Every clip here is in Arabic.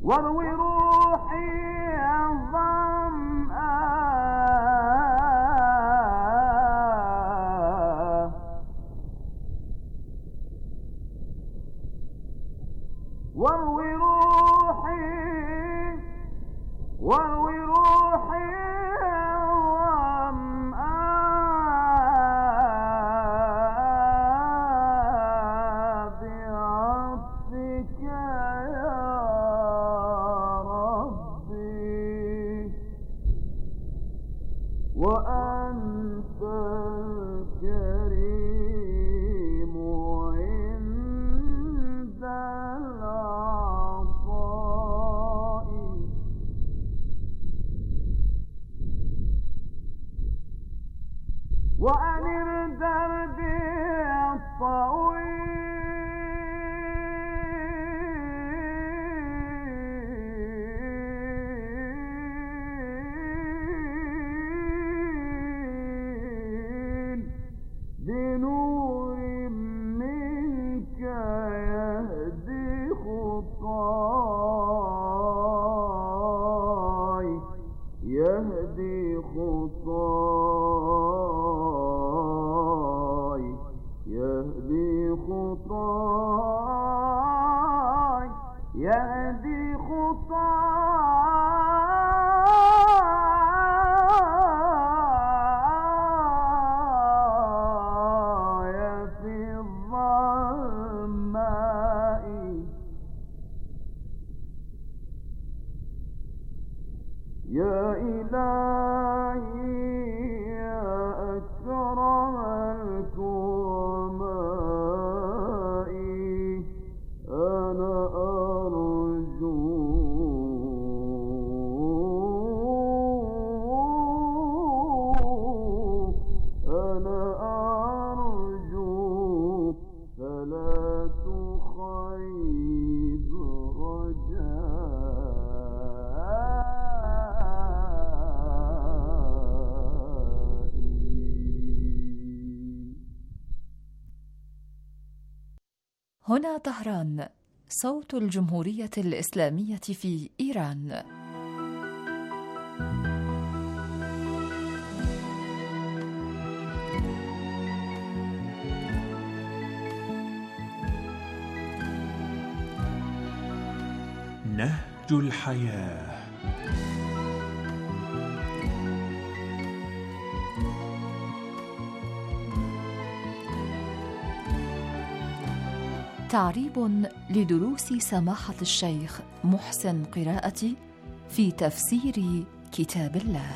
واروي روحي الظمآن واروي روحي بعطفك يا ربي وأنت الكريم عند العطاء وأنر دربي الطويل بنور منك يهدي خطاي يهدي خطاي يهدي خطاي يهدي خطاي في الظلماء يا إلهي يا أكرم الكرماء أنا أرجو فلا تخيب هنا طهران، صوت الجمهورية الإسلامية في إيران. نهج الحياة. تعريب لدروس سماحة الشيخ محسن قراءتي في تفسير كتاب الله.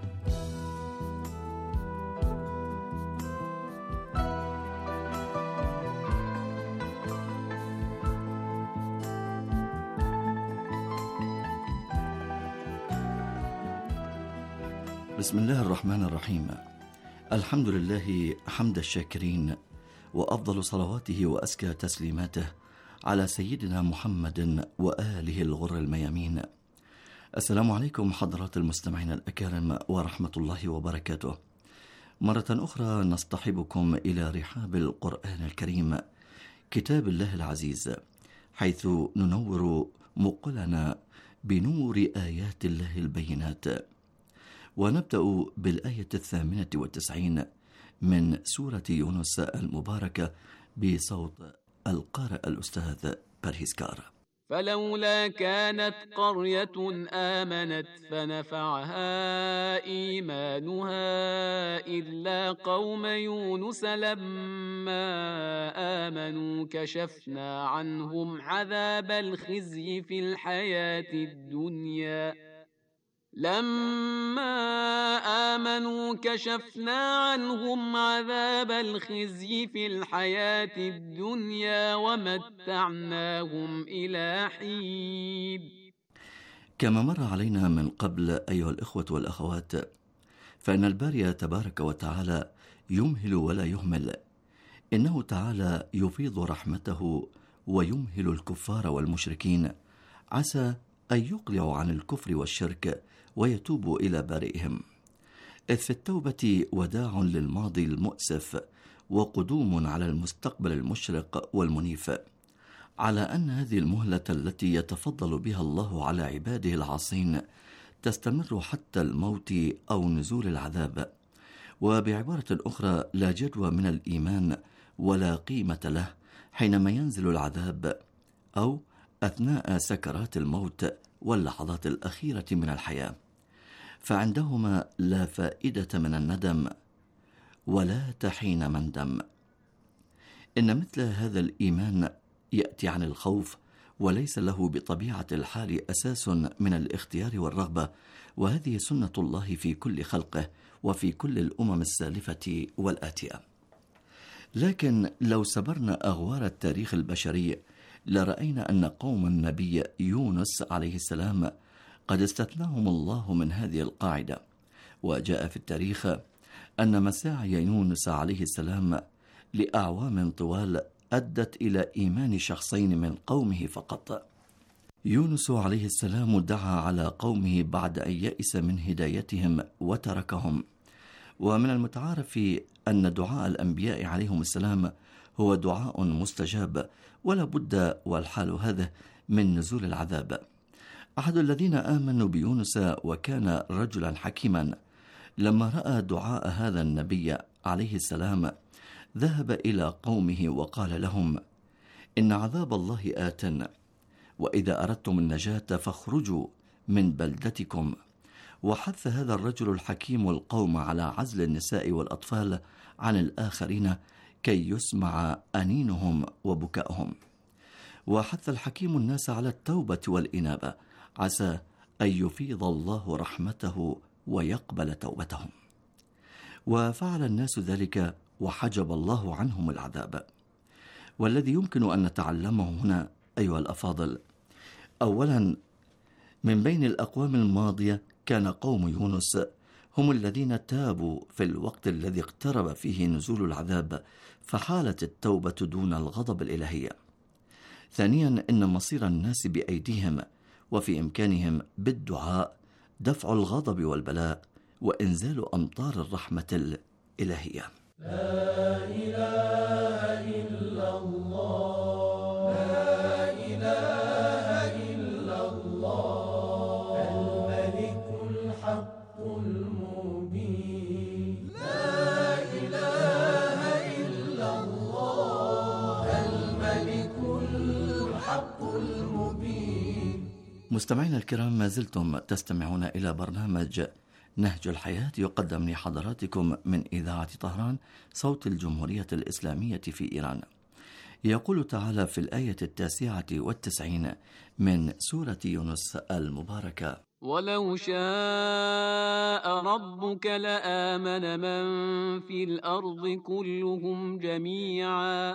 بسم الله الرحمن الرحيم. الحمد لله حمد الشاكرين، وأفضل صلواته وأزكى تسليماته على سيدنا محمد وآله الغر الميامين. السلام عليكم حضرات المستمعين الأكارم ورحمة الله وبركاته. مرة أخرى نصطحبكم إلى رحاب القرآن الكريم كتاب الله العزيز، حيث ننور مقلنا بنور آيات الله البينات. ونبدأ بالآية 98 من سورة يونس المباركة بصوت القارئ الأستاذ برهيسكار. فلولا كانت قرية آمنت فنفعها إيمانها إلا قوم يونس لما آمنوا كشفنا عنهم عذاب الخزي في الحياة الدنيا لما آمنوا كشفنا عنهم عذاب الخزي في الحياة الدنيا ومتعناهم إلى حين. كما مر علينا من قبل أيها الإخوة والأخوات، فإن الباري تبارك وتعالى يمهل ولا يهمل. إنه تعالى يفيض رحمته ويمهل الكفار والمشركين، عسى أن يقلعوا عن الكفر والشرك ويتوبوا إلى بارئهم، إذ في التوبة وداع للماضي المؤسف وقدوم على المستقبل المشرق والمنيف. على أن هذه المهلة التي يتفضل بها الله على عباده العاصين تستمر حتى الموت أو نزول العذاب. وبعبارة أخرى، لا جدوى من الإيمان ولا قيمة له حينما ينزل العذاب أو أثناء سكرات الموت واللحظات الأخيرة من الحياة، فعندهما لا فائدة من الندم ولا تحين مندم. إن مثل هذا الإيمان يأتي عن الخوف، وليس له بطبيعة الحال أساس من الاختيار والرغبة، وهذه سنة الله في كل خلقه وفي كل الأمم السالفة والآتية. لكن لو سبرنا أغوار التاريخ البشري لرأينا أن قوم النبي يونس عليه السلام قد استثناهم الله من هذه القاعدة. وجاء في التاريخ أن مساعي يونس عليه السلام لأعوام طوال أدت إلى إيمان شخصين من قومه فقط. يونس عليه السلام دعا على قومه بعد أن يئس من هدايتهم وتركهم، ومن المتعارف أن دعاء الأنبياء عليهم السلام هو دعاء مستجاب، ولا بد والحال هذا من نزول العذاب. أحد الذين آمنوا بيونس وكان رجلا حكيما، لما رأى دعاء هذا النبي عليه السلام ذهب إلى قومه وقال لهم: إن عذاب الله آت، وإذا أردتم النجاة فاخرجوا من بلدتكم. وحث هذا الرجل الحكيم القوم على عزل النساء والأطفال عن الآخرين كي يسمع أنينهم وبكائهم. وحث الحكيم الناس على التوبة والإنابة، عسى أن يفيض الله رحمته ويقبل توبتهم. وفعل الناس ذلك وحجب الله عنهم العذاب. والذي يمكن أن نتعلمه هنا أيها الأفاضل، أولا، من بين الأقوام الماضية كان قوم يونس هم الذين تابوا في الوقت الذي اقترب فيه نزول العذاب، فحالت التوبة دون الغضب الإلهي. ثانيا، إن مصير الناس بأيديهم، وفي إمكانهم بالدعاء دفع الغضب والبلاء وإنزال أمطار الرحمة الإلهية. لا إله إلا الله، لا إله إلا الله، الملك الحق المبين، لا إله إلا الله، الملك الحق المبين. مستمعينا الكرام، ما زلتم تستمعون إلى برنامج نهج الحياة، يقدم لحضراتكم من إذاعة طهران صوت الجمهورية الإسلامية في إيران. يقول تعالى في الآية 99 من سورة يونس المباركة: ولو شاء ربك لآمن من في الأرض كلهم جميعا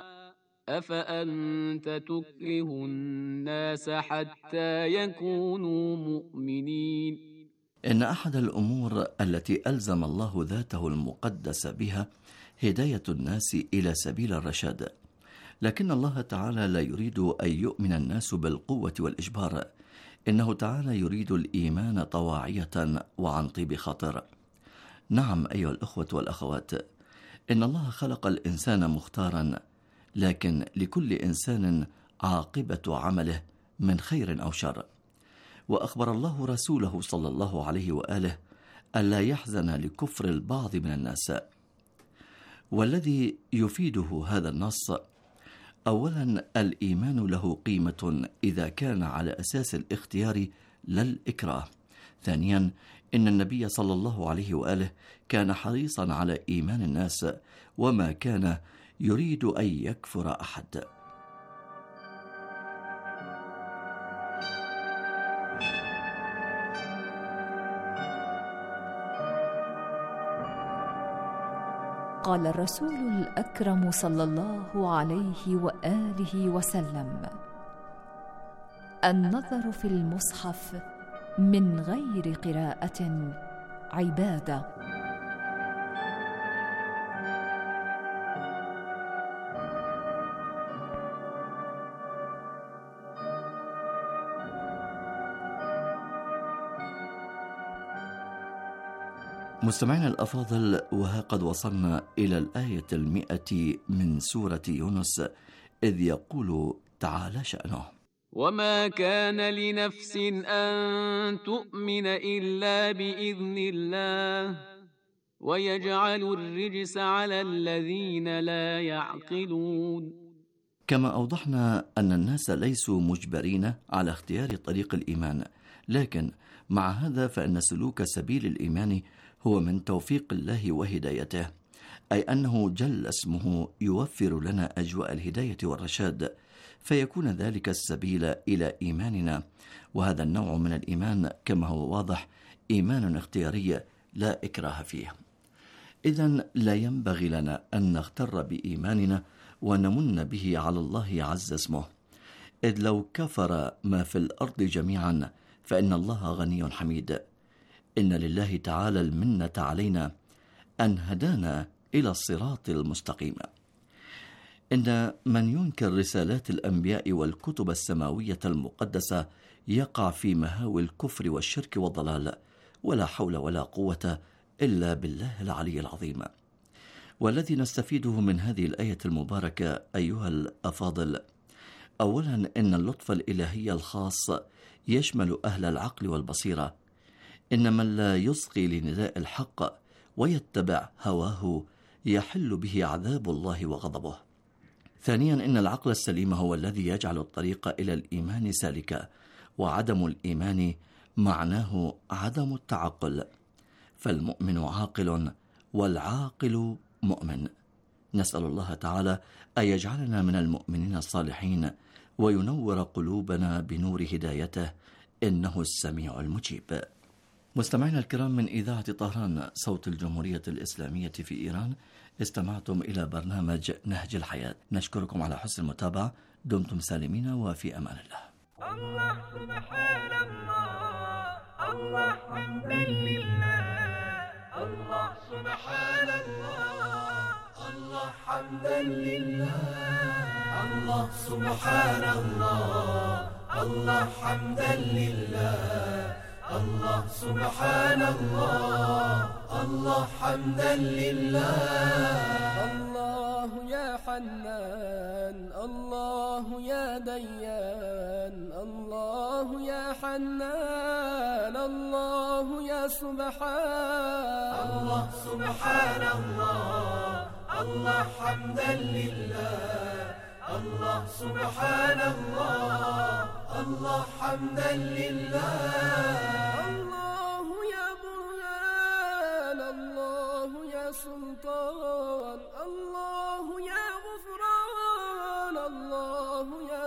أفأنت تكره الناس حتى يكونوا مؤمنين. إن أحد الأمور التي ألزم الله ذاته المقدس بها هداية الناس إلى سبيل الرشاد، لكن الله تعالى لا يريد أن يؤمن الناس بالقوة والإجبار، إنه تعالى يريد الإيمان طواعية وعن طيب خاطر. نعم أيها الأخوة والأخوات، إن الله خلق الإنسان مختارا، لكن لكل إنسان عاقبة عمله من خير أو شر. وأخبر الله رسوله صلى الله عليه وآله ألا يحزن لكفر البعض من الناس. والذي يفيده هذا النص: أولا، الإيمان له قيمة إذا كان على أساس الاختيار لا الإكراه. ثانيا، إن النبي صلى الله عليه وآله كان حريصا على إيمان الناس، وما كان يريد أن يكفر أحد. قال الرسول الأكرم صلى الله عليه وآله وسلم: النظر في المصحف من غير قراءة عبادة. مستمعينا الأفاضل، وها قد وصلنا إلى الآية 100 من سورة يونس، إذ يقول تعالى شأنه. وما كان لنفس أن تؤمن إلا بإذن الله ويجعل الرجس على الذين لا يعقلون. كما أوضحنا أن الناس ليسوا مجبرين على اختيار طريق الإيمان، لكن مع هذا فإن سلوك سبيل الإيمان هو من توفيق الله وهدايته، أي أنه جل اسمه يوفر لنا أجواء الهداية والرشاد، فيكون ذلك السبيل إلى إيماننا. وهذا النوع من الإيمان كما هو واضح إيمان اختياري لا إكراه فيه. إذن لا ينبغي لنا أن نغتر بإيماننا ونمن به على الله عز اسمه، إذ لو كفر ما في الأرض جميعا فإن الله غني حميد. إن لله تعالى المنة علينا أن هدانا إلى الصراط المستقيم. إن من ينكر رسالات الأنبياء والكتب السماوية المقدسة يقع في مهاوي الكفر والشرك والضلال، ولا حول ولا قوة إلا بالله العلي العظيم. والذي نستفيده من هذه الآية المباركة أيها الأفاضل، أولا إن اللطف الإلهي الخاص يشمل أهل العقل والبصيرة. إن من لا يصغي لنداء الحق ويتبع هواه يحل به عذاب الله وغضبه. ثانيا إن العقل السليم هو الذي يجعل الطريق إلى الإيمان سالكا، وعدم الإيمان معناه عدم التعقل، فالمؤمن عاقل والعاقل مؤمن. نسأل الله تعالى أن يجعلنا من المؤمنين الصالحين وينور قلوبنا بنور هدايته، إنه السميع المجيب. مستمعينا الكرام، من إذاعة طهران صوت الجمهورية الإسلامية في إيران، استمعتم إلى برنامج نهج الحياة. نشكركم على حسن المتابعة. دمتم سالمين وفي أمان الله. الله سبحان الله، الله حمدا لله، الله سبحان الله، الله حمدا لله، الله سبحان الله، الله حمدا لله، الله سبحان الله، الله حمدا لله. الله يا حنان، الله يا ديان، الله يا حنان، الله يا سبحان. الله سبحان الله، الله حمدا لله، الله سبحان الله، الله حمدا لله. الله يا برهان، الله يا سلطان، الله يا غفران، الله يا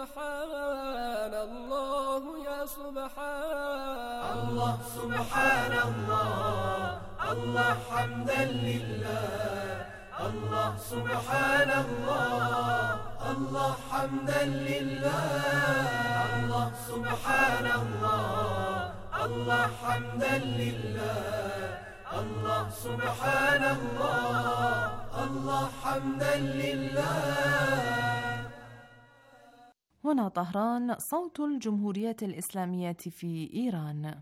سبحان، الله يا سبحان. الله سبحان الله، الله حمدا لله، الله سبحان الله، الله حمدا لله. الله سبحان الله، الله حمدا لله، الله سبحان الله، الله حمدا لله. هنا طهران صوت الجمهورية الإسلامية في إيران.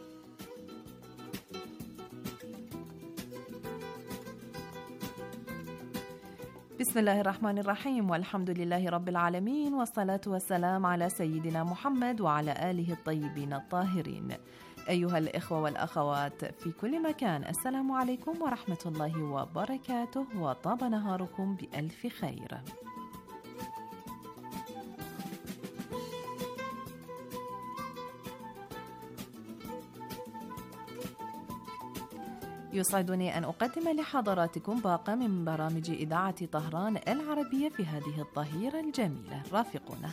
بسم الله الرحمن الرحيم، والحمد لله رب العالمين، والصلاة والسلام على سيدنا محمد وعلى آله الطيبين الطاهرين. أيها الإخوة والأخوات في كل مكان، السلام عليكم ورحمة الله وبركاته، وطاب نهاركم بألف خير. يسعدني أن أقدم لحضراتكم باقة من برامج إذاعة طهران العربية في هذه الظهيرة الجميلة. رافقونا.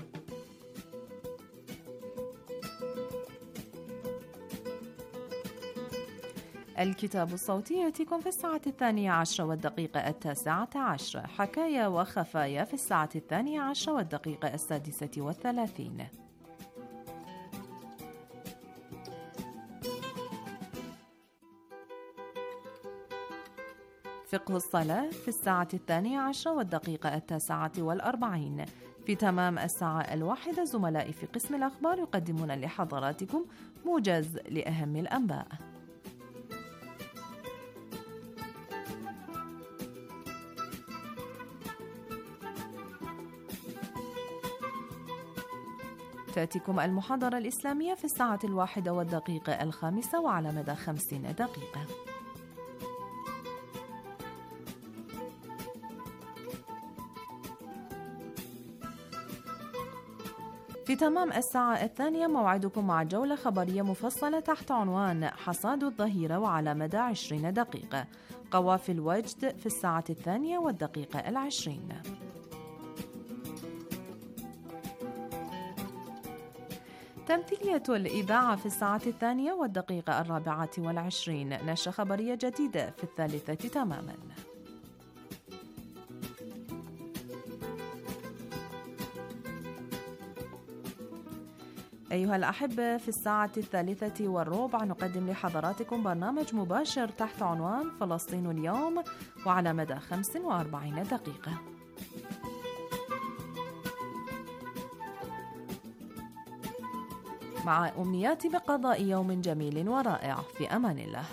الكتاب الصوتي يأتيكم في الساعة 12:10 والدقيقة 19:10، حكايا وخفايا في الساعة 12:10 والدقيقة 36. فقه الصلاة في الساعة 12:10 والدقيقة 49. في تمام الساعة 1 زملائي في قسم الأخبار يقدمون لحضراتكم موجز لأهم الأنباء. تأتيكم المحاضرة الإسلامية في 1:05 وعلى مدى 50 دقيقة. في تمام 2:00 موعدكم مع جولة خبرية مفصلة تحت عنوان حصاد الظهيرة وعلى مدى 20 دقيقة. قوافل وجد في 2:20. تمثيلية الإذاعة في 2:24. نشرة خبرية جديدة في 3:00 تماما. أيها الأحبة، في 3:03 نقدم لحضراتكم برنامج مباشر تحت عنوان فلسطين اليوم وعلى مدى 45 دقيقة. مع أمنياتي بقضاء يوم جميل ورائع. في أمان الله.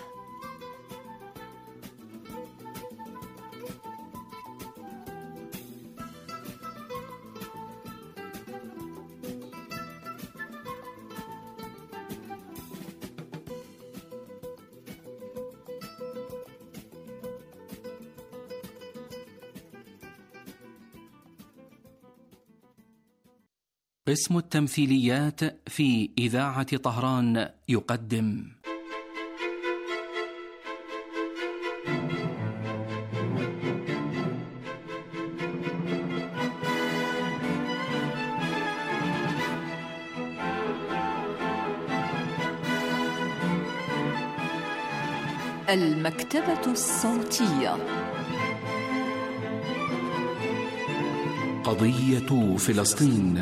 قسم التمثيليات في إذاعة طهران يقدم المكتبة الصوتية. قضية فلسطين.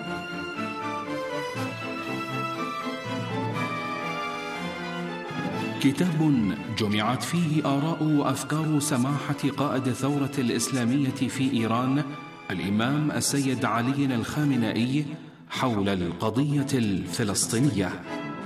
كتاب جمعت فيه آراء وأفكار سماحة قائد الثورة الإسلامية في إيران الإمام السيد علي الخامنئي حول القضية الفلسطينية.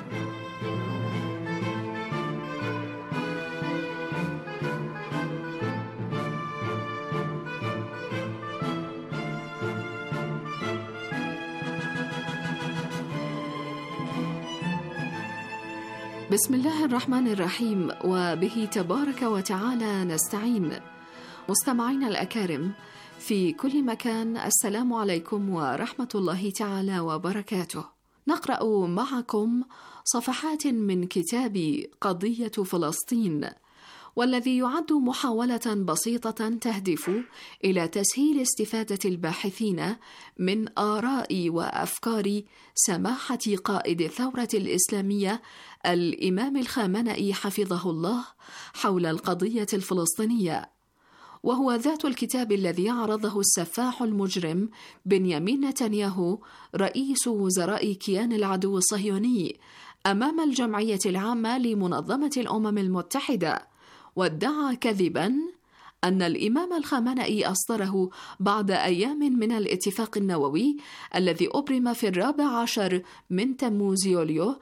بسم الله الرحمن الرحيم، وبه تبارك وتعالى نستعين. مستمعين الأكارم في كل مكان، السلام عليكم ورحمة الله تعالى وبركاته. نقرأ معكم صفحات من كتاب قضية فلسطين، والذي يعد محاولة بسيطة تهدف إلى تسهيل استفادة الباحثين من آراء وأفكار سماحة قائد الثورة الإسلامية الإمام الخامنئي حفظه الله حول القضية الفلسطينية، وهو ذات الكتاب الذي عرضه السفاح المجرم بنيامين نتنياهو رئيس وزراء كيان العدو الصهيوني أمام الجمعية العامة لمنظمة الأمم المتحدة، وادعى كذباً أن الإمام الخامنئي أصدره بعد أيام من الاتفاق النووي الذي أبرم في 14 من تموز يوليو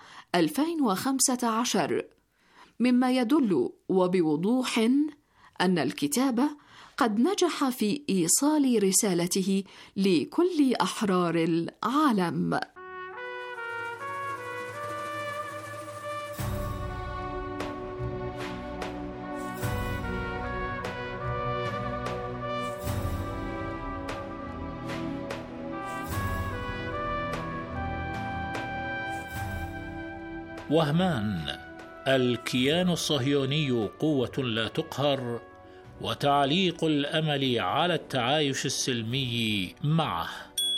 2015، مما يدل وبوضوح أن الكتاب قد نجح في إيصال رسالته لكل أحرار العالم. وهمان: الكيان الصهيوني قوة لا تقهر، وتعليق الأمل على التعايش السلمي معه.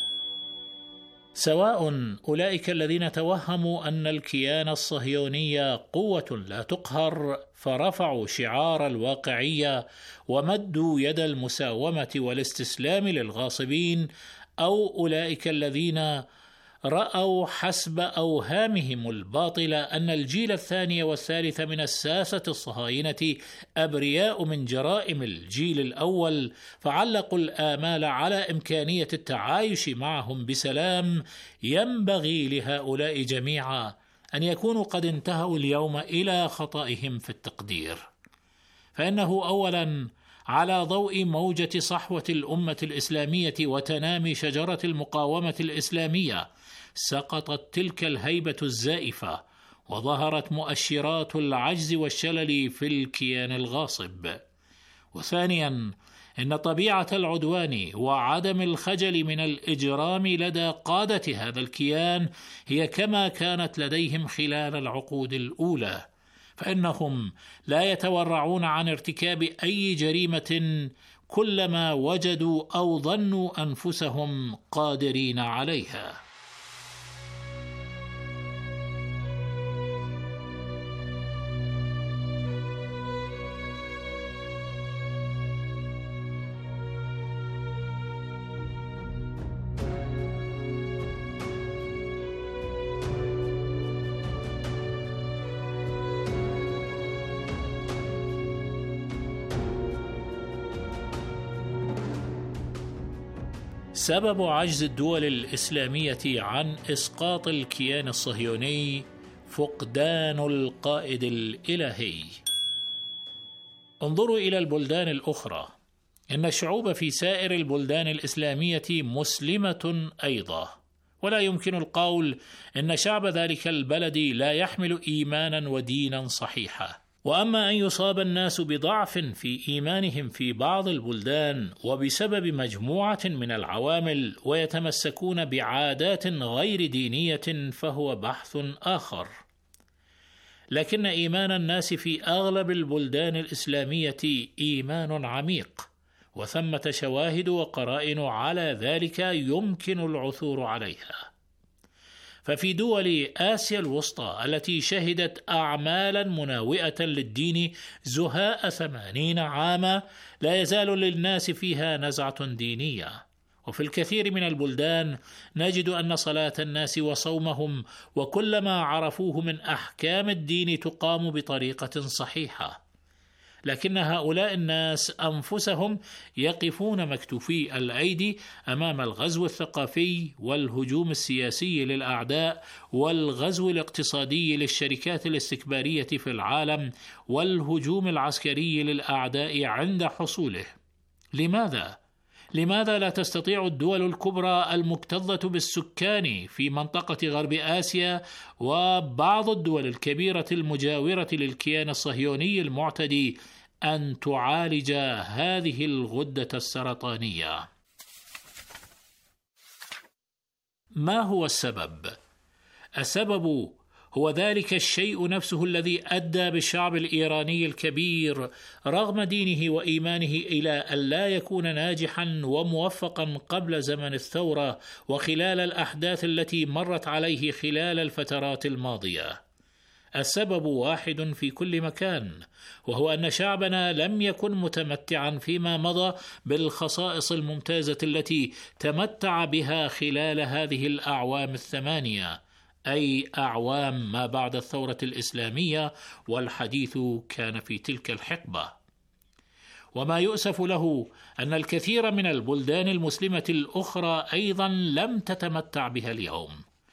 سواء أولئك الذين توهموا أن الكيان الصهيوني قوة لا تقهر فرفعوا شعار الواقعية ومدوا يد المساومة والاستسلام للغاصبين، أو أولئك الذين رأوا حسب أوهامهم الباطلة أن الجيل الثاني والثالث من الساسة الصهاينة أبرياء من جرائم الجيل الأول، فعلقوا الآمال على إمكانية التعايش معهم بسلام. ينبغي لهؤلاء جميعا أن يكونوا قد انتهوا اليوم إلى خطئهم في التقدير، فإنه أولا على ضوء موجة صحوة الأمة الإسلامية وتنامي شجرة المقاومة الإسلامية سقطت تلك الهيبة الزائفة، وظهرت مؤشرات العجز والشلل في الكيان الغاصب. وثانيا، إن طبيعة العدوان وعدم الخجل من الإجرام لدى قادة هذا الكيان هي كما كانت لديهم خلال العقود الأولى، فإنهم لا يتورعون عن ارتكاب أي جريمة كلما وجدوا أو ظنوا أنفسهم قادرين عليها. سبب عجز الدول الإسلامية عن إسقاط الكيان الصهيوني فقدان القائد الإلهي. انظروا إلى البلدان الأخرى، إن الشعوب في سائر البلدان الإسلامية مسلمة أيضا، ولا يمكن القول إن شعب ذلك البلد لا يحمل إيمانا ودينا صحيحا. وأما أن يصاب الناس بضعف في إيمانهم في بعض البلدان وبسبب مجموعة من العوامل ويتمسكون بعادات غير دينية فهو بحث آخر، لكن إيمان الناس في أغلب البلدان الإسلامية إيمان عميق، وثمة شواهد وقرائن على ذلك يمكن العثور عليها. ففي دول آسيا الوسطى التي شهدت أعمالا مناوئة للدين زهاء 80 عاما لا يزال للناس فيها نزعة دينية، وفي الكثير من البلدان نجد أن صلاة الناس وصومهم وكل ما عرفوه من أحكام الدين تقام بطريقة صحيحة، لكن هؤلاء الناس أنفسهم يقفون مكتوفي الأيدي أمام الغزو الثقافي والهجوم السياسي للأعداء والغزو الاقتصادي للشركات الاستكبارية في العالم والهجوم العسكري للأعداء عند حصوله. لماذا لا تستطيع الدول الكبرى المكتظة بالسكان في منطقة غرب آسيا وبعض الدول الكبيرة المجاورة للكيان الصهيوني المعتدي أن تعالج هذه الغدة السرطانية؟ ما هو السبب؟ السبب هو ذلك الشيء نفسه الذي أدى بالشعب الإيراني الكبير رغم دينه وإيمانه إلى أن لا يكون ناجحا وموفقا قبل زمن الثورة وخلال الأحداث التي مرت عليه خلال الفترات الماضية. السبب واحد في كل مكان، وهو أن شعبنا لم يكن متمتعا فيما مضى بالخصائص الممتازة التي تمتع بها خلال هذه الأعوام 8، أي أعوام ما بعد الثورة الإسلامية، والحديث كان في تلك الحقبة. وما يؤسف له أن الكثير من البلدان المسلمة الأخرى أيضا لم تتمتع بها اليوم،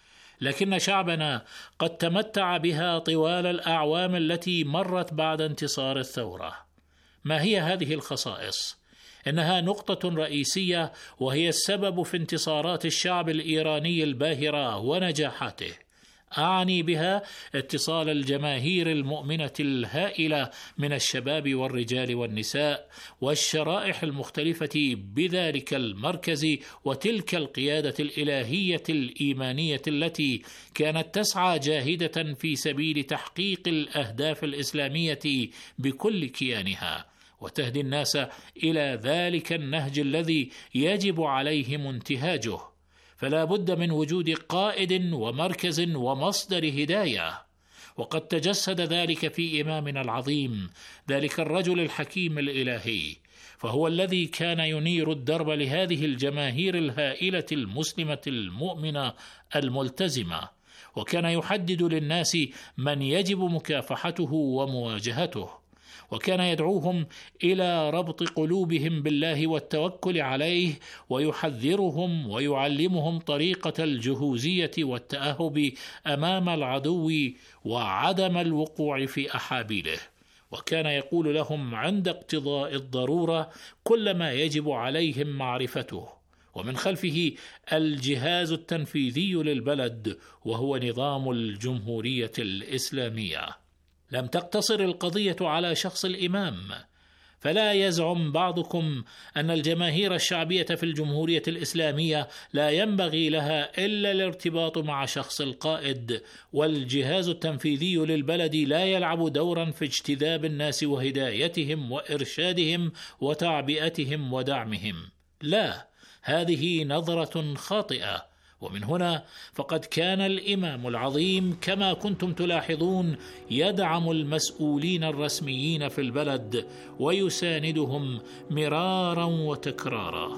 لكن شعبنا قد تمتع بها طوال الأعوام التي مرت بعد انتصار الثورة. ما هي هذه الخصائص؟ إنها نقطة رئيسية، وهي السبب في انتصارات الشعب الإيراني الباهرة ونجاحاته. أعني بها اتصال الجماهير المؤمنة الهائلة من الشباب والرجال والنساء والشرائح المختلفة بذلك المركز وتلك القيادة الإلهية الإيمانية التي كانت تسعى جاهدة في سبيل تحقيق الأهداف الإسلامية بكل كيانها، وتهدي الناس إلى ذلك النهج الذي يجب عليهم انتهاجه. فلا بد من وجود قائد ومركز ومصدر هداية، وقد تجسد ذلك في إمامنا العظيم، ذلك الرجل الحكيم الإلهي، فهو الذي كان ينير الدرب لهذه الجماهير الهائلة المسلمة المؤمنة الملتزمة، وكان يحدد للناس من يجب مكافحته ومواجهته، وكان يدعوهم إلى ربط قلوبهم بالله والتوكل عليه، ويحذرهم ويعلمهم طريقة الجهوزية والتأهب أمام العدو وعدم الوقوع في أحابيله. وكان يقول لهم عند اقتضاء الضرورة كل ما يجب عليهم معرفته. ومن خلفه الجهاز التنفيذي للبلد، وهو نظام الجمهورية الإسلامية. لم تقتصر القضية على شخص الإمام، فلا يزعم بعضكم أن الجماهير الشعبية في الجمهورية الإسلامية لا ينبغي لها إلا الارتباط مع شخص القائد، والجهاز التنفيذي للبلد لا يلعب دورا في اجتذاب الناس وهدايتهم وإرشادهم وتعبئتهم ودعمهم. لا، هذه نظرة خاطئة. ومن هنا فقد كان الإمام العظيم كما كنتم تلاحظون يدعم المسؤولين الرسميين في البلد ويساندهم مرارا وتكرارا.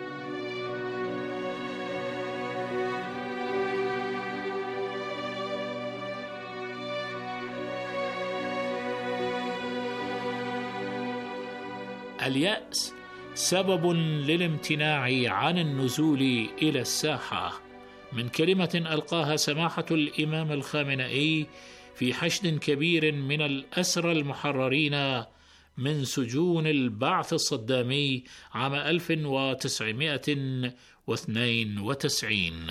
اليأس سبب للامتناع عن النزول إلى الساحة، من كلمة ألقاها سماحة الإمام الخامنئي في حشد كبير من الأسرى المحررين من سجون البعث الصدامي عام 1992.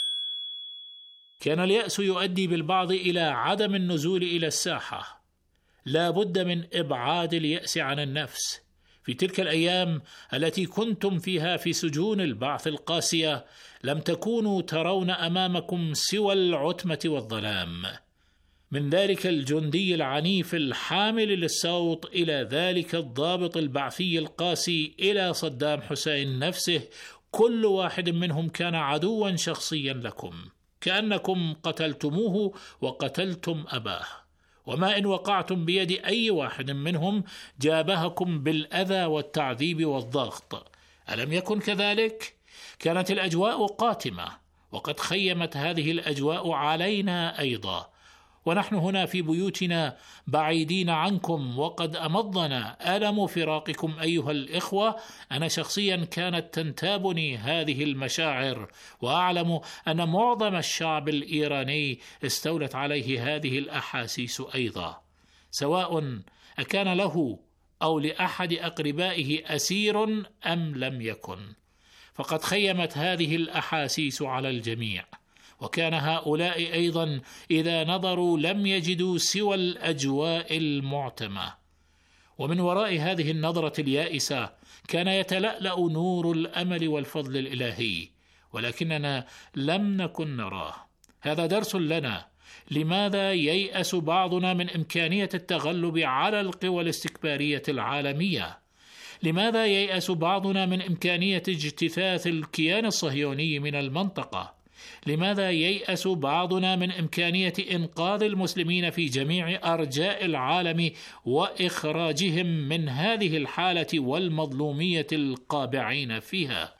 كان اليأس يؤدي بالبعض إلى عدم النزول إلى الساحة. لا بد من إبعاد اليأس عن النفس. في تلك الأيام التي كنتم فيها في سجون البعث القاسية لم تكونوا ترون أمامكم سوى العتمة والظلام، من ذلك الجندي العنيف الحامل للصوت إلى ذلك الضابط البعثي القاسي إلى صدام حسين نفسه، كل واحد منهم كان عدوا شخصيا لكم، كأنكم قتلتموه وقتلتم أباه. وما إن وقعتم بيد أي واحد منهم جابهكم بالأذى والتعذيب والضغط. ألم يكن كذلك؟ كانت الأجواء قاتمة، وقد خيمت هذه الأجواء علينا أيضا، ونحن هنا في بيوتنا بعيدين عنكم، وقد أمضنا ألم فراقكم أيها الإخوة. أنا شخصيا كانت تنتابني هذه المشاعر، وأعلم أن معظم الشعب الإيراني استولت عليه هذه الأحاسيس أيضا، سواء أكان له أو لأحد أقربائه أسير أم لم يكن، فقد خيمت هذه الأحاسيس على الجميع. وكان هؤلاء أيضا إذا نظروا لم يجدوا سوى الأجواء المعتمة، ومن وراء هذه النظرة اليائسة كان يتلألأ نور الأمل والفضل الإلهي، ولكننا لم نكن نراه. هذا درس لنا. لماذا ييأس بعضنا من إمكانية التغلب على القوى الاستكبارية العالمية؟ لماذا ييأس بعضنا من إمكانية اجتثاث الكيان الصهيوني من المنطقة؟ لماذا ييأس بعضنا من إمكانية إنقاذ المسلمين في جميع أرجاء العالم وإخراجهم من هذه الحالة والمظلومية القابعين فيها؟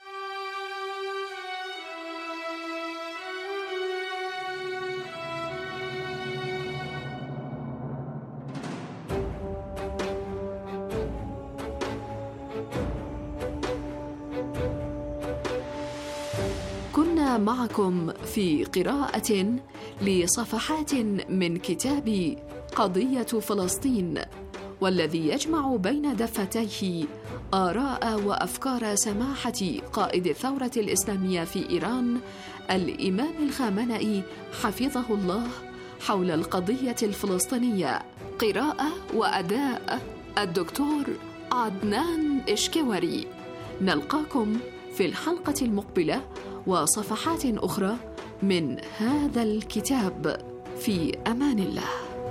معكم في قراءة لصفحات من كتاب قضية فلسطين، والذي يجمع بين دفتيه آراء وأفكار سماحة قائد الثورة الإسلامية في إيران الإمام الخامنئي حفظه الله حول القضية الفلسطينية. قراءة وأداء الدكتور عدنان إشكوري. نلقاكم في الحلقة المقبلة وصفحات أخرى من هذا الكتاب. في أمان الله.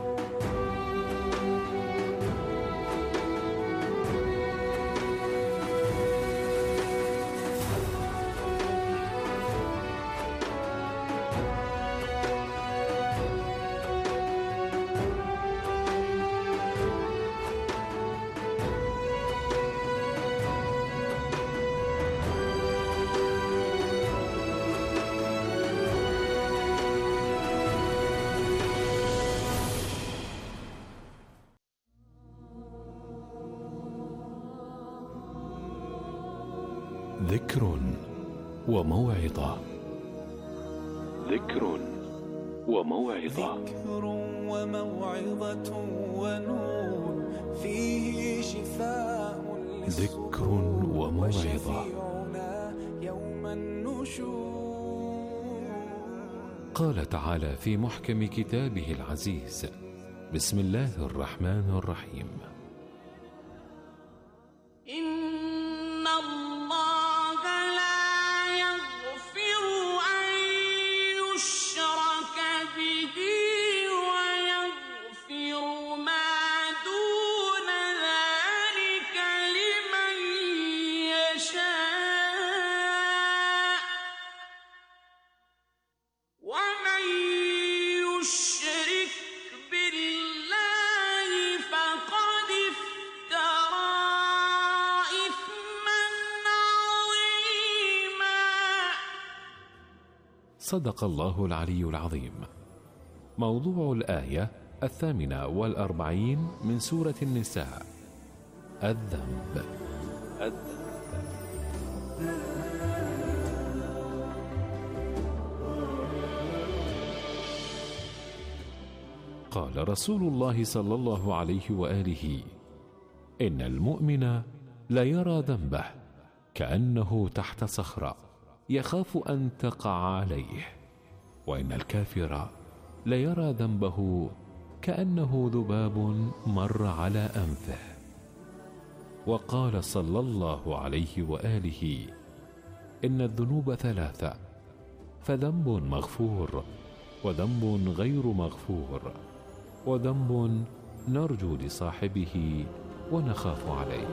ذكر وموعظة. ذكر وموعظة. ذكر وموعظة ونور فيه شفاء ذكر وموعظة. يوم النشور. قال تعالى في محكم كتابه العزيز: بسم الله الرحمن الرحيم: إن الله لا يغفر أن يشرك به ويغفر ما دون ذلك لمن يشاء ومن يشرك بالله فقد افترى إثما عظيما. صدق الله العلي العظيم. موضوع الآية 48 من سورة النساء: الذنب. قال رسول الله صلى الله عليه وآله: إن المؤمن لا يرى ذنبه كأنه تحت صخرة يخاف أن تقع عليه، وإن الكافر لا يرى ذنبه كأنه ذباب مر على أنفه. وقال صلى الله عليه وآله: إن الذنوب ثلاثة، فذنب مغفور، وذنب غير مغفور، وذنب نرجو لصاحبه ونخاف عليه.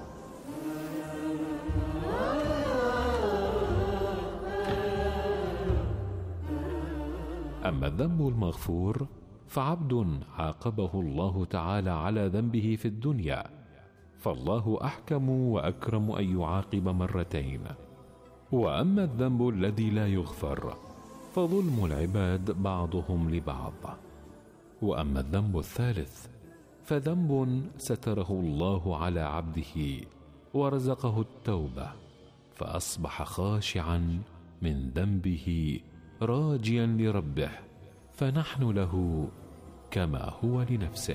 أما الذنب المغفور فعبد عاقبه الله تعالى على ذنبه في الدنيا، فالله أحكم وأكرم أن يعاقب مرتين. وأما الذنب الذي لا يغفر فظلم العباد بعضهم لبعض. وأما الذنب الثالث فذنب ستره الله على عبده ورزقه التوبة، فأصبح خاشعا من ذنبه راجيا لربه، فنحن له كما هو لنفسه.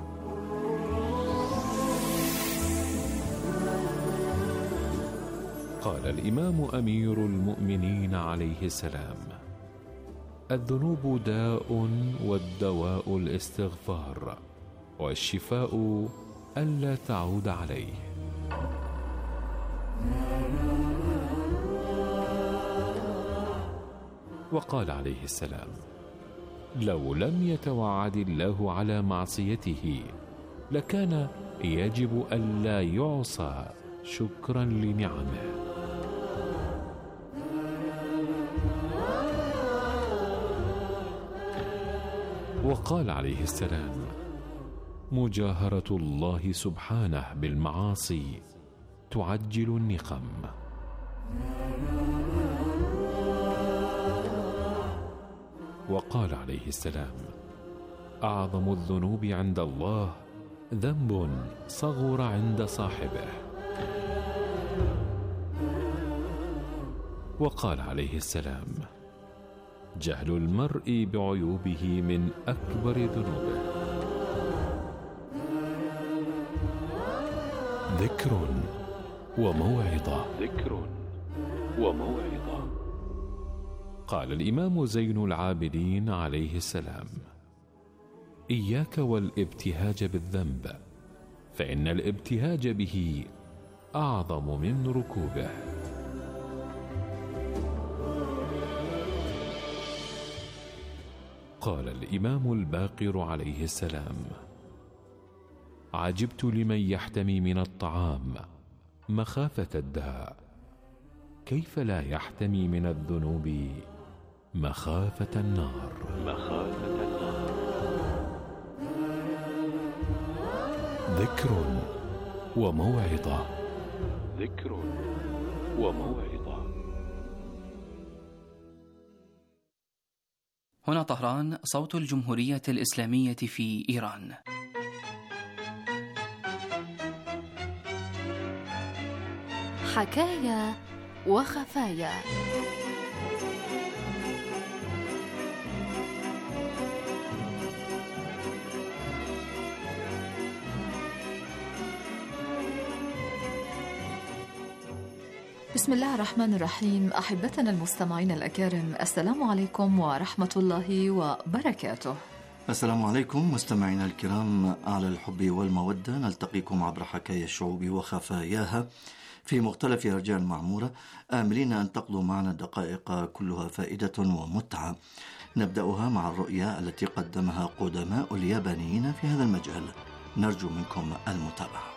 قال الإمام أمير المؤمنين عليه السلام: الذنوب داء، والدواء الاستغفار، والشفاء ألا تعود عليه. وقال عليه السلام: لو لم يتوعد الله على معصيته لكان يجب ألا يعصى شكرا لنعمه. وقال عليه السلام: مجاهرة الله سبحانه بالمعاصي تعجل النقم. وقال عليه السلام: أعظم الذنوب عند الله ذنب صغر عند صاحبه. وقال عليه السلام: جهل المرء بعيوبه من أكبر ذنوبه. ذكر وموعظة. قال الإمام زين العابدين عليه السلام: إياك والابتهاج بالذنب، فإن الابتهاج به أعظم من ركوبه. قال الإمام الباقر عليه السلام: عجبت لمن يحتمي من الطعام مخافة الداء، كيف لا يحتمي من الذنوب مخافة النار. ذكر وموعظة. هنا طهران، صوت الجمهورية الإسلامية في إيران. حكايا وخفايا. بسم الله الرحمن الرحيم. أحبتنا المستمعين الأكارم، السلام عليكم ورحمة الله وبركاته. السلام عليكم مستمعينا الكرام، على الحب والمودة نلتقيكم عبر حكاية الشعوب وخفاياها في مختلف أرجاء المعمورة، آملين أن تقضوا معنا دقائق كلها فائدة ومتعة. نبدأها مع الرؤية التي قدمها قدماء اليابانيين في هذا المجال، نرجو منكم المتابعة.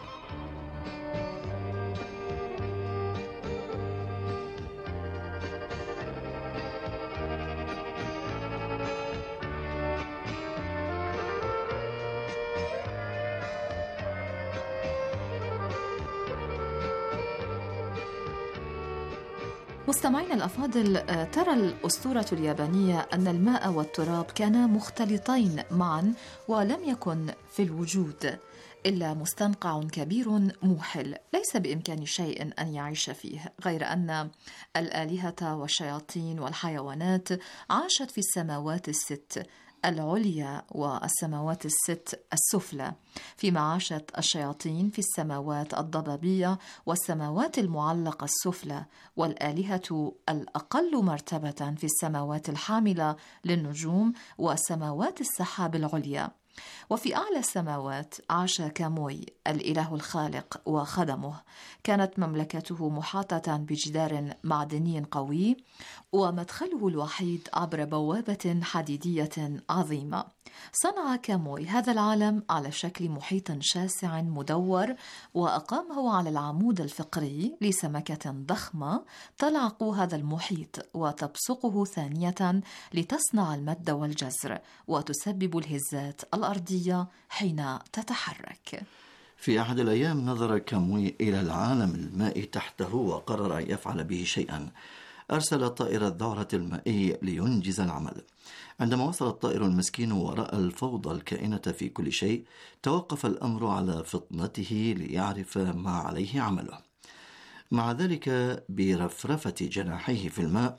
مستمعينا الأفاضل، ترى الأسطورة اليابانية أن الماء والتراب كانا مختلطين معا، ولم يكن في الوجود إلا مستنقع كبير موحل ليس بإمكان شيء أن يعيش فيه، غير أن الآلهة والشياطين والحيوانات عاشت في السماوات الست العليا والسماوات الست السفلى، فيما عاشت الشياطين في السماوات الضبابية والسماوات المعلقة السفلى، والآلهة الأقل مرتبة في السماوات الحاملة للنجوم وسماوات السحاب العليا. وفي أعلى السماوات عاش كاموي الإله الخالق وخدمه. كانت مملكته محاطة بجدار معدني قوي، ومدخله الوحيد عبر بوابة حديدية عظيمة. صنع كاموي هذا العالم على شكل محيط شاسع مدور، وأقامه على العمود الفقري لسمكة ضخمة تلعق هذا المحيط وتبصقه ثانية لتصنع المد والجزر وتسبب الهزات الأرضية حين تتحرك. في أحد الأيام نظر كاموي إلى العالم المائي تحته وقرر أن يفعل به شيئا. أرسل طائر الذعرة المائي لينجز العمل. عندما وصل الطائر المسكين ورأى الفوضى الكائنة في كل شيء، توقف الأمر على فطنته ليعرف ما عليه عمله. مع ذلك برفرفة جناحيه في الماء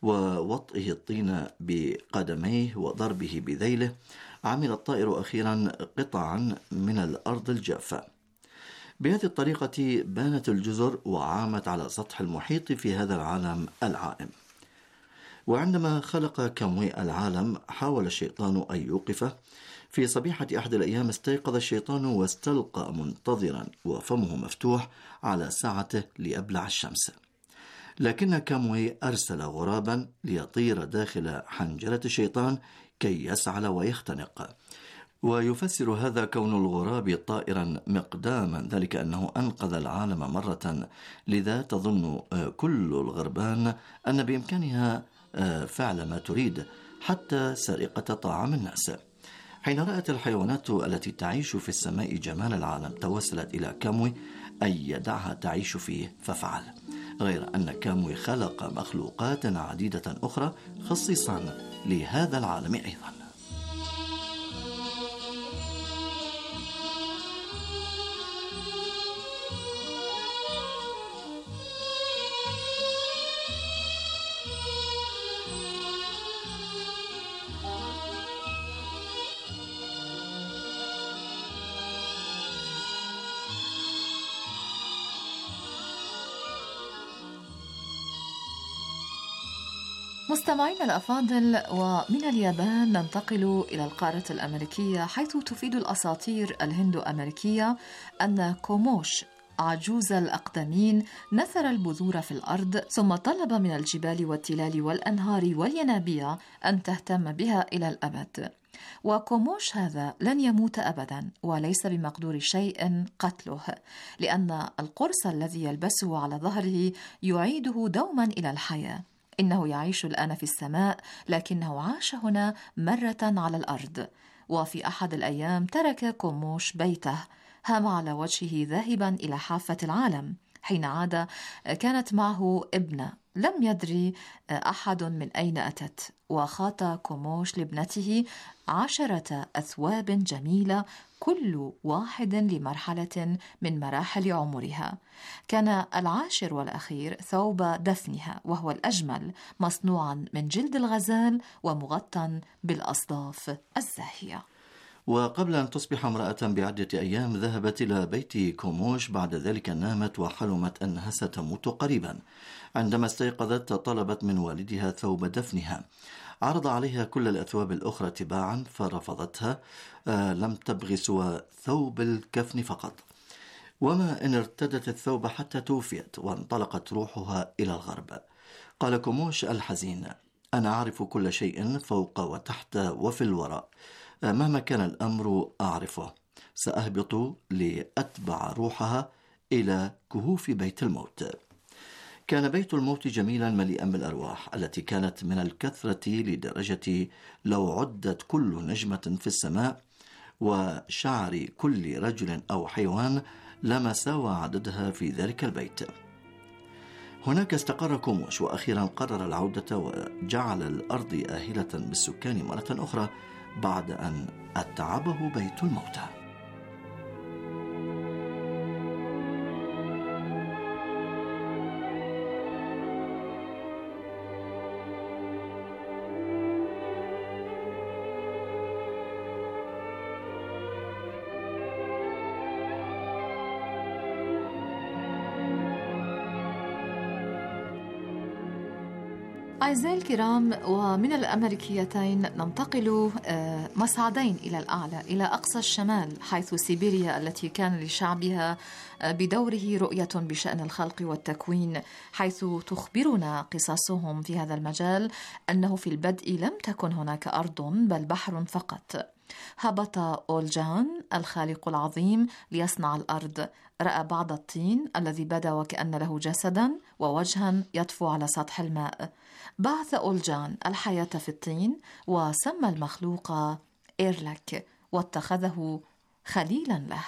ووطئه الطين بقدميه وضربه بذيله، عمل الطائر أخيرا قطعا من الأرض الجافة. بهذه الطريقة بانت الجزر وعامت على سطح المحيط في هذا العالم العائم. وعندما خلق كاموي العالم حاول الشيطان أن يوقفه. في صبيحة أحد الأيام استيقظ الشيطان واستلقى منتظرا وفمه مفتوح على ساعته ليبلع الشمس، لكن كاموي أرسل غرابا ليطير داخل حنجرة الشيطان كي يسعل ويختنق. ويفسر هذا كون الغراب طائرا مقداما ذلك أنه أنقذ العالم مرة، لذا تظن كل الغربان أن بإمكانها فعل ما تريد، حتى سرقة طعام الناس. حين رأت الحيوانات التي تعيش في السماء جمال العالم، توسلت إلى كاموي أن يدعها تعيش فيه، ففعل، غير أن كاموي خلق مخلوقات عديدة أخرى خصيصا لهذا العالم أيضا. مستمعينا الأفاضل، ومن اليابان ننتقل إلى القارة الأمريكية، حيث تفيد الأساطير الهندو أمريكية أن كوموش عجوز الأقدمين نثر البذور في الأرض، ثم طلب من الجبال والتلال والأنهار والينابيع أن تهتم بها إلى الأبد. وكوموش هذا لن يموت أبدا، وليس بمقدور شيء قتله، لأن القرص الذي يلبسه على ظهره يعيده دوما إلى الحياة. إنه يعيش الآن في السماء، لكنه عاش هنا مرة على الأرض. وفي أحد الأيام ترك كوموش بيته، هام على وجهه ذاهبا إلى حافة العالم. حين عاد كانت معه ابنة لم يدري أحد من أين أتت، وخاط كوموش لابنته 10 أثواب جميلة، كل واحد لمرحلة من مراحل عمرها. كان العاشر والأخير ثوب دفنها، وهو الأجمل، مصنوعا من جلد الغزال ومغطى بالأصداف الزاهية. وقبل أن تصبح امرأة بعدة أيام ذهبت إلى بيت كوموش، بعد ذلك نامت وحلمت أنها ستموت قريبا. عندما استيقظت طلبت من والدها ثوب دفنها، عرض عليها كل الأثواب الأخرى تباعا فرفضتها، لم تبغ سوى ثوب الكفن فقط، وما إن ارتدت الثوب حتى توفيت وانطلقت روحها إلى الغرب. قال كوموش الحزين: أنا أعرف كل شيء فوق وتحت وفي الوراء، مهما كان الأمر أعرفه، سأهبط لأتبع روحها إلى كهوف بيت الموت. كان بيت الموت جميلا مليئا بالأرواح التي كانت من الكثرة لدرجة لو عدت كل نجمة في السماء وشعر كل رجل أو حيوان لما ساوى عددها في ذلك البيت. هناك استقر كوموش وأخيرا قرر العودة وجعل الأرض آهلة بالسكان مرة أخرى بعد أن أتعبه بيت الموتى. أعزائي الكرام، ومن الأمريكيتين ننتقل مصعدين إلى الأعلى إلى أقصى الشمال، حيث سيبيريا التي كان لشعبها بدوره رؤية بشأن الخلق والتكوين، حيث تخبرنا قصصهم في هذا المجال أنه في البدء لم تكن هناك أرض بل بحر فقط. هبط أولجان الخالق العظيم ليصنع الأرض، رأى بعض الطين الذي بدا وكأن له جسدا ووجها يطفو على سطح الماء. بعث أولجان الحياة في الطين وسمى المخلوق إيرلك واتخذه خليلا له.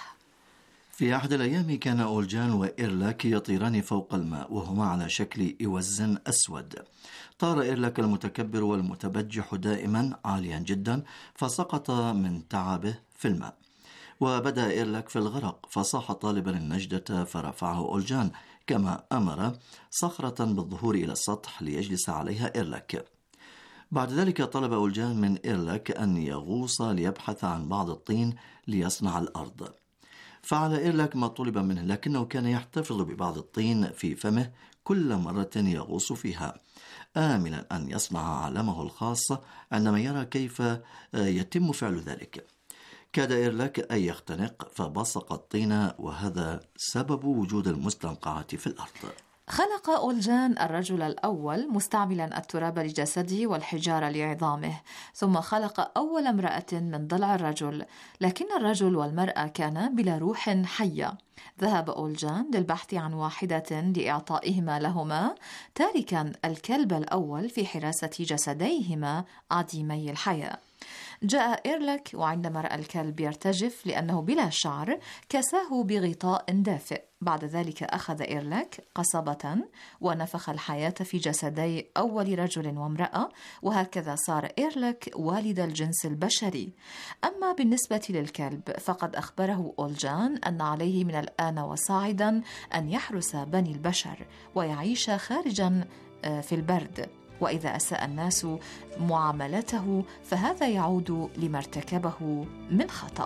في أحد الأيام كان أولجان وإيرلك يطيران فوق الماء وهما على شكل إوز أسود. طار إيرلك المتكبر والمتبجح دائما عاليا جدا فسقط من تعبه في الماء، وبدأ إيرلك في الغرق فصاح طالبا النجدة فرفعه أولجان كما أمر صخرة بالظهور إلى السطح ليجلس عليها إيرلك. بعد ذلك طلب أولجان من إيرلك أن يغوص ليبحث عن بعض الطين ليصنع الأرض. فعل إيرلك ما طلب منه، لكنه كان يحتفظ ببعض الطين في فمه كل مرة يغوص فيها، آملا أن يصنع عالمه الخاص عندما يرى كيف يتم فعل ذلك. كاد إيرلك أن يختنق فبصق الطين، وهذا سبب وجود المستنقعات في الأرض. خلق أولجان الرجل الأول مستعملا التراب لجسده والحجارة لعظامه، ثم خلق أول امرأة من ضلع الرجل، لكن الرجل والمرأة كانا بلا روح حية. ذهب أولجان للبحث عن واحدة لإعطائهما لهما، تاركا الكلب الأول في حراسة جسديهما عديمي الحياة. جاء إيرلك وعندما رأى الكلب يرتجف لأنه بلا شعر كساه بغطاء دافئ. بعد ذلك أخذ إيرلك قصبة ونفخ الحياة في جسدي أول رجل وامرأة، وهكذا صار إيرلك والد الجنس البشري. أما بالنسبة للكلب فقد أخبره أولجان أن عليه من الآن وصاعدا أن يحرس بني البشر ويعيش خارجا في البرد، وإذا أساء الناس معاملته فهذا يعود لما ارتكبه من خطأ.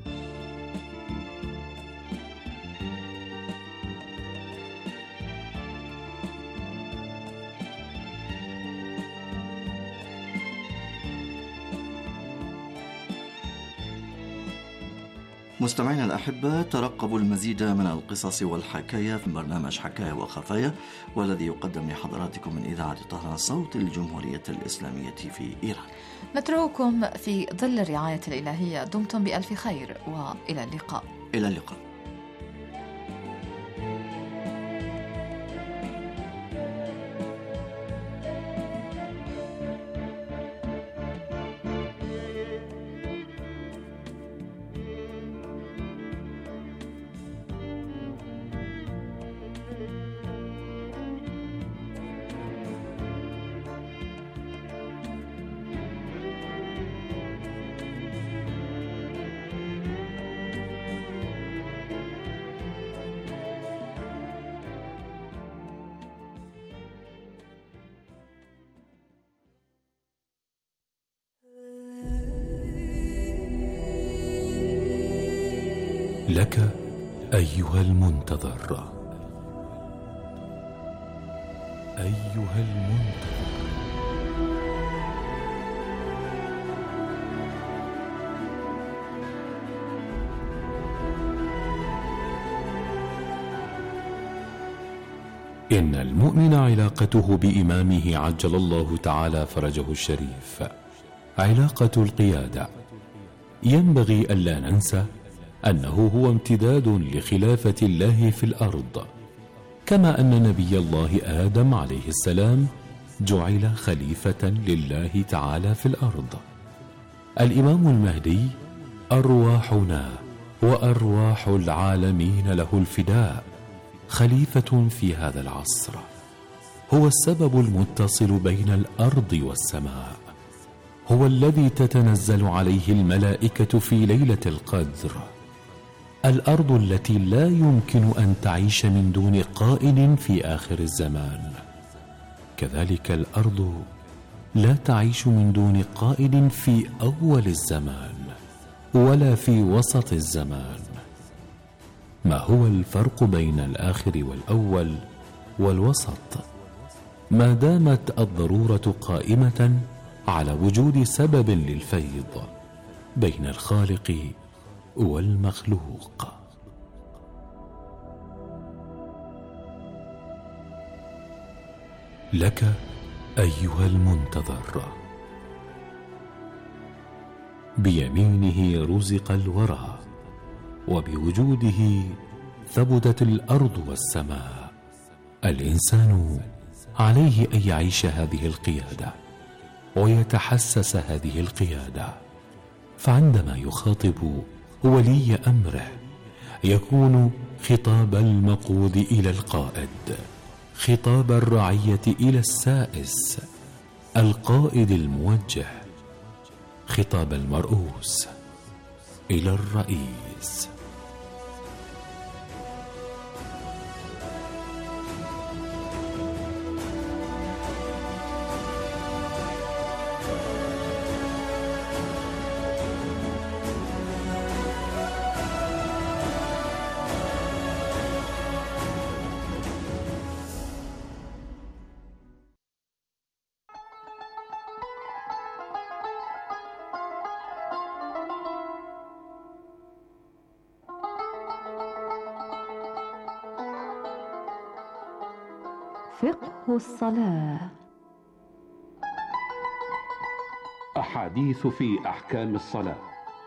مستمعينا الأحبة، ترقبوا المزيد من القصص والحكاية في برنامج حكاية وخفايا، والذي يقدم لحضراتكم من إذاعة طهران صوت الجمهورية الإسلامية في إيران. نترككم في ظل الرعاية الإلهية. دمتم بألف خير وإلى اللقاء. إلى اللقاء. لك أيها المنتظر، أيها المنتظر. إن المؤمن علاقته بإمامه عجل الله تعالى فرجه الشريف علاقة القيادة. ينبغي ألا ننسى أنه هو امتداد لخلافة الله في الأرض، كما أن نبي الله آدم عليه السلام جعل خليفة لله تعالى في الأرض. الإمام المهدي أرواحنا وأرواح العالمين له الفداء، خليفة في هذا العصر، هو السبب المتصل بين الأرض والسماء، هو الذي تتنزل عليه الملائكة في ليلة القدر، الأرض التي لا يمكن أن تعيش من دون قائد في آخر الزمان، كذلك الأرض لا تعيش من دون قائد في أول الزمان ولا في وسط الزمان. ما هو الفرق بين الآخر والأول والوسط؟ ما دامت الضرورة قائمة على وجود سبب للفيض بين الخالق والمخلوق. لك أيها المنتظر، بيمينه رزق الورى، وبوجوده ثبتت الأرض والسماء. الإنسان عليه أن يعيش هذه القيادة ويتحسس هذه القيادة، فعندما يخاطب ولي أمره يكون خطاب المقود إلى القائد، خطاب الرعية إلى السائس، القائد الموجه، خطاب المرؤوس إلى الرئيس. فقه الصلاة. أحاديث في أحكام الصلاة.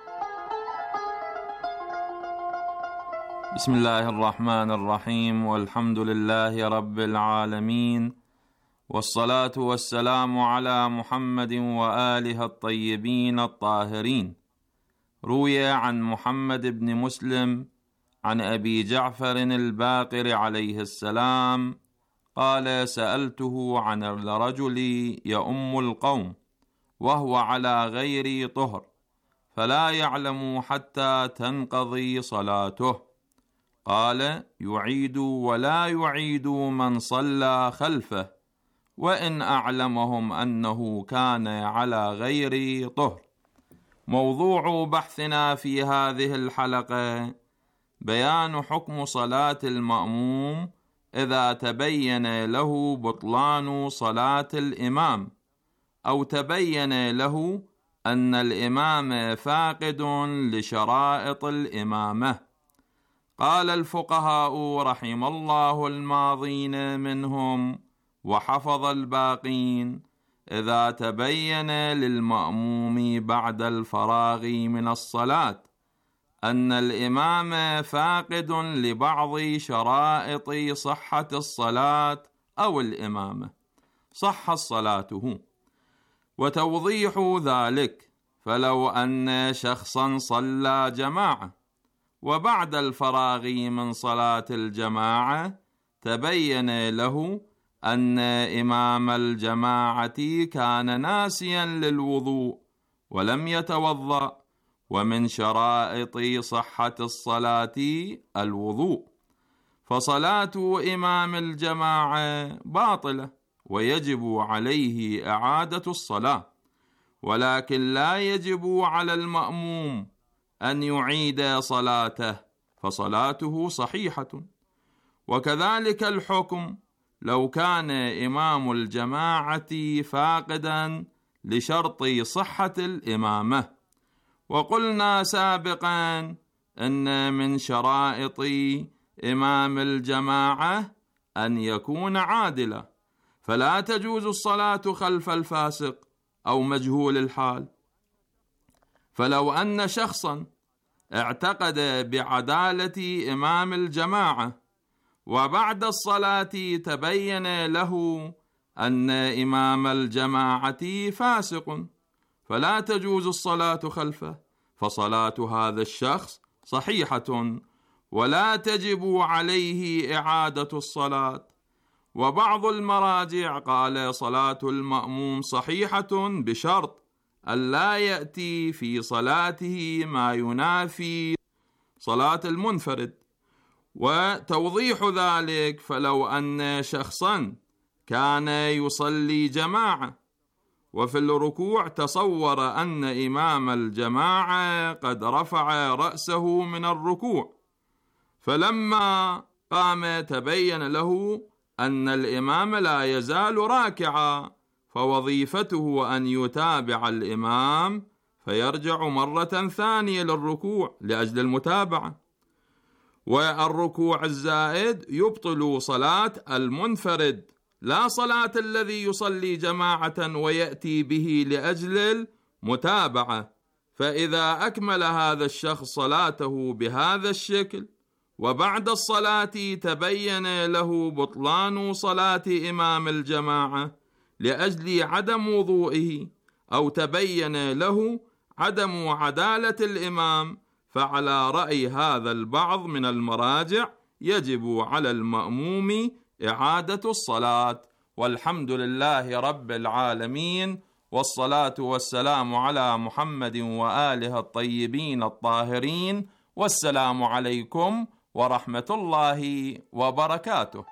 بسم الله الرحمن الرحيم، والحمد لله رب العالمين، والصلاة والسلام على محمد وآله الطيبين الطاهرين. روي عن محمد بن مسلم عن أبي جعفر الباقر عليه السلام قال: سألته عن الرجل يؤم القوم وهو على غير طهر فلا يعلم حتى تنقضي صلاته، قال: يعيد ولا يعيد من صلى خلفه وإن أعلمهم أنه كان على غير طهر. موضوع بحثنا في هذه الحلقة بيان حكم صلاة المأموم إذا تبين له بطلان صلاة الإمام، أو تبين له أن الإمام فاقد لشرائط الإمامة. قال الفقهاء رحم الله الماضين منهم وحفظ الباقين: إذا تبين للمأموم بعد الفراغ من الصلاة أن الإمام فاقد لبعض شرائط صحة الصلاة أو الإمامة، صحت صلاته. وتوضيح ذلك: فلو أن شخصا صلى جماعة وبعد الفراغ من صلاة الجماعة تبين له أن إمام الجماعة كان ناسيا للوضوء ولم يتوضأ، ومن شرائط صحة الصلاة الوضوء، فصلاة إمام الجماعة باطلة ويجب عليه إعادة الصلاة، ولكن لا يجب على المأموم أن يعيد صلاته فصلاته صحيحة. وكذلك الحكم لو كان إمام الجماعة فاقدا لشرط صحة الإمامة. وقلنا سابقا أن من شرائط إمام الجماعة أن يكون عادلا، فلا تجوز الصلاة خلف الفاسق أو مجهول الحال. فلو أن شخصا اعتقد بعدالة إمام الجماعة وبعد الصلاة تبين له أن إمام الجماعة فاسق، فلا تجوز الصلاة خلفه، فصلاة هذا الشخص صحيحة ولا تجب عليه إعادة الصلاة. وبعض المراجع قال صلاة المأموم صحيحة بشرط ألا يأتي في صلاته ما ينافي صلاة المنفرد. وتوضيح ذلك، فلو أن شخصا كان يصلي جماعة وفي الركوع تصور أن إمام الجماعة قد رفع رأسه من الركوع، فلما قام تبين له أن الإمام لا يزال راكعا، فوظيفته أن يتابع الإمام فيرجع مرة ثانية للركوع لأجل المتابعة. والركوع الزائد يبطل صلاة المنفرد، لا صلاة الذي يصلي جماعة ويأتي به لأجل المتابعة. فإذا أكمل هذا الشخص صلاته بهذا الشكل وبعد الصلاة تبين له بطلان صلاة إمام الجماعة لأجل عدم وضوئه أو تبين له عدم عدالة الإمام، فعلى رأي هذا البعض من المراجع يجب على المأموم إعادة الصلاة. والحمد لله رب العالمين، والصلاة والسلام على محمد وآله الطيبين الطاهرين، والسلام عليكم ورحمة الله وبركاته.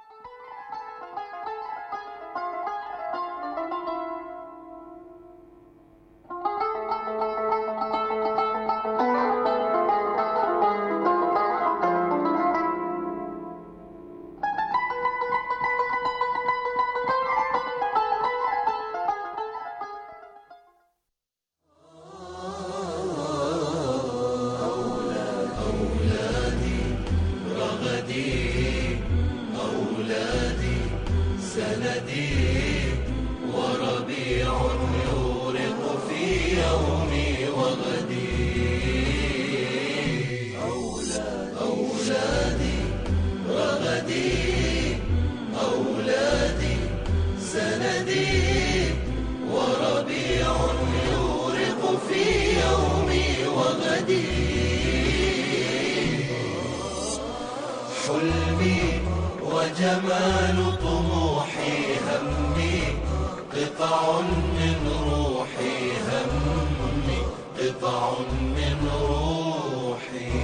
حلمي وجمال طموحي همي قطع من روحي همي قطع من روحي.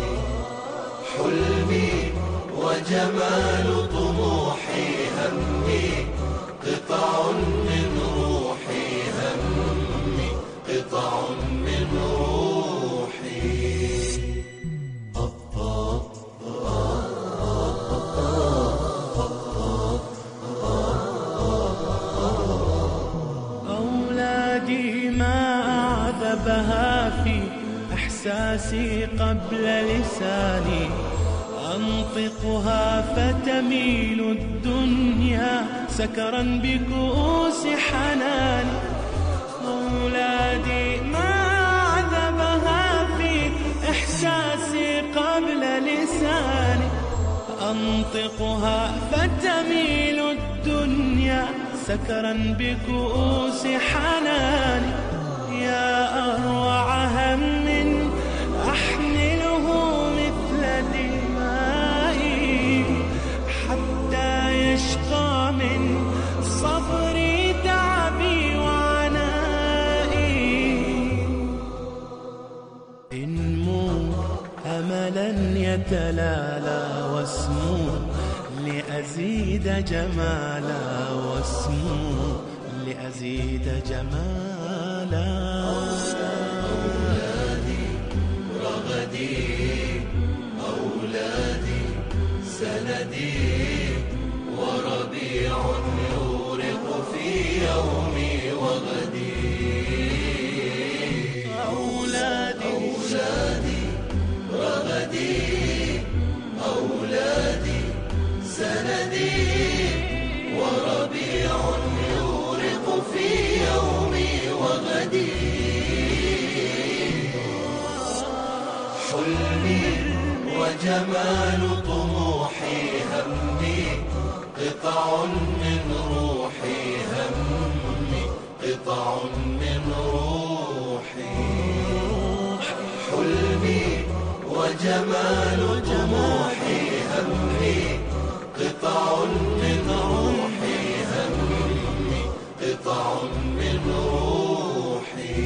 حلمي وجمال طموحي همي قطع من روحي همي قطع من روحي. أولادي ما أعذبها في إحساسي قبل لساني، أنطقها فتميل الدنيا سكرا بكؤوس حناني. أولادي ما أعذبها في إحساسي قبل لساني، أنطقها فتميل الدنيا سكرا بكؤوس حناني. يا أروع هم أحمله مثل دمائي حتى يشقى من صبري تعبي وعنائي. إنمو أملا يتلالى واسمو لأزيد جمالا واسمو لأزيد جمالا. أولادي رغدي سندي وربيع يورق في يومي وغدي أولادي رغدي أولادي سندي وربيع يورق في يومي وغدي حلمي وجمال طموحي همي قطع من روحي همي قطع من روحي حلمي وجمال طموحي همي قطع من روحي همي قطع من روحي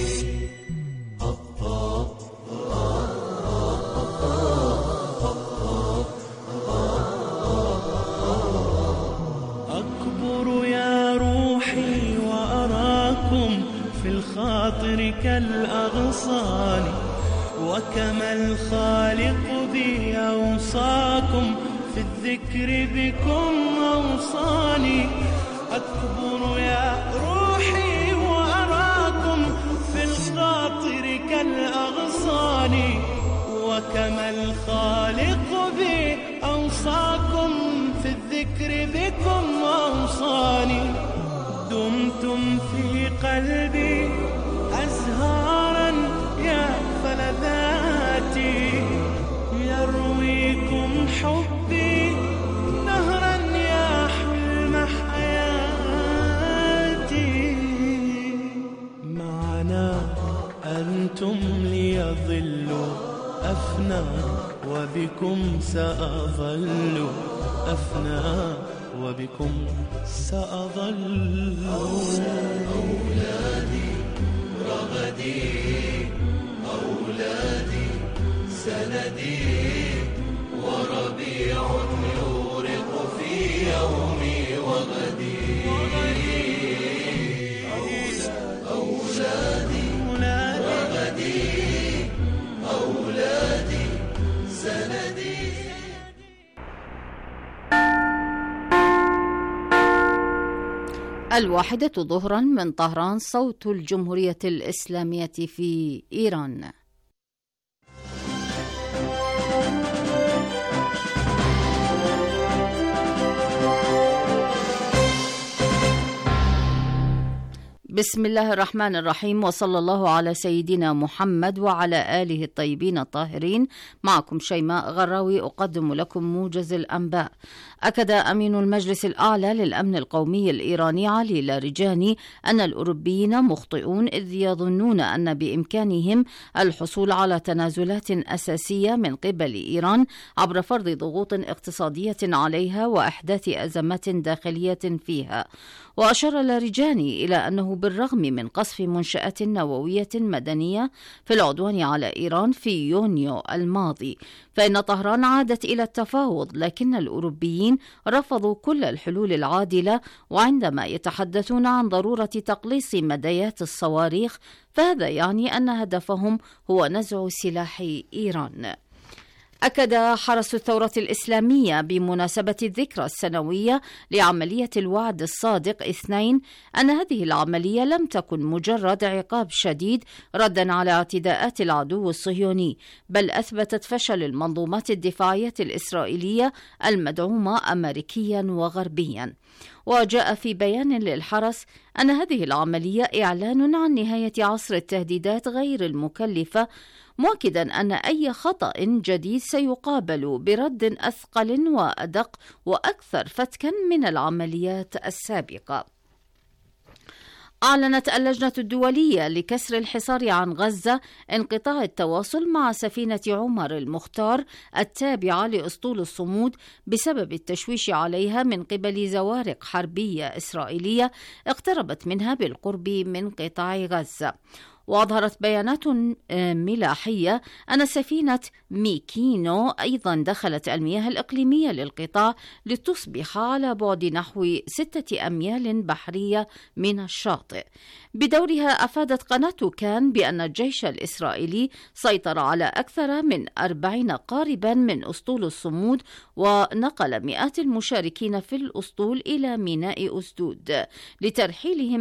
أكبر يا روحي وأراكم في الخاطر كالأغصان وكما الخالق بي أوصاكم في الذكر بكم أوصاني أكبر يا روحي وأراكم في الخاطر كالأغصان وكما الخالق بي أوصاكم في الذكر بكم أوصاني دمتم في قلبي أزهارا يا فلذاتي يرويكم حبي نهرا يا حلم حياتي معنا أنتم لي ظل أفنى وبكم سأظل أفنى وبكم سأظل أولادي رغدي أولادي سندي وربيع يورق في يومي وغدي أولادي رغدي أولادي سندي الواحدة ظهرا من طهران، صوت الجمهورية الإسلامية في إيران. بسم الله الرحمن الرحيم، وصلى الله على سيدنا محمد وعلى آله الطيبين الطاهرين. معكم شيماء غراوي أقدم لكم موجز الأنباء. أكد أمين المجلس الأعلى للأمن القومي الإيراني علي لاریجانی أن الأوروبيين مخطئون إذ يظنون أن بإمكانهم الحصول على تنازلات أساسية من قبل إيران عبر فرض ضغوط اقتصادية عليها وإحداث أزمات داخلية فيها. وأشار لاریجانی إلى أنه بالرغم من قصف منشآت نووية مدنية في العدوان على إيران في يونيو الماضي، فإن طهران عادت إلى التفاوض، لكن الأوروبيين رفضوا كل الحلول العادلة، وعندما يتحدثون عن ضرورة تقليص مديات الصواريخ فهذا يعني أن هدفهم هو نزع سلاح إيران. أكد حرس الثورة الإسلامية بمناسبة الذكرى السنوية لعملية الوعد الصادق 2 أن هذه العملية لم تكن مجرد عقاب شديد ردا على اعتداءات العدو الصهيوني، بل أثبتت فشل المنظومات الدفاعية الإسرائيلية المدعومة أمريكيا وغربيا. وجاء في بيان للحرس أن هذه العملية إعلان عن نهاية عصر التهديدات غير المكلفة، مؤكدا أن أي خطأ جديد سيقابل برد أثقل وأدق وأكثر فتكا من العمليات السابقة. أعلنت اللجنة الدولية لكسر الحصار عن غزة انقطاع التواصل مع سفينة عمر المختار التابعة لأسطول الصمود بسبب التشويش عليها من قبل زوارق حربية إسرائيلية اقتربت منها بالقرب من قطاع غزة. وأظهرت بيانات ملاحية أن سفينة ميكينو أيضا دخلت المياه الإقليمية للقطاع لتصبح على بعد نحو 6 أميال بحرية من الشاطئ. بدورها أفادت قناة كان بأن الجيش الإسرائيلي سيطر على أكثر من 40 قاربا من أسطول الصمود، ونقل مئات المشاركين في الأسطول إلى ميناء أسدود لترحيلهم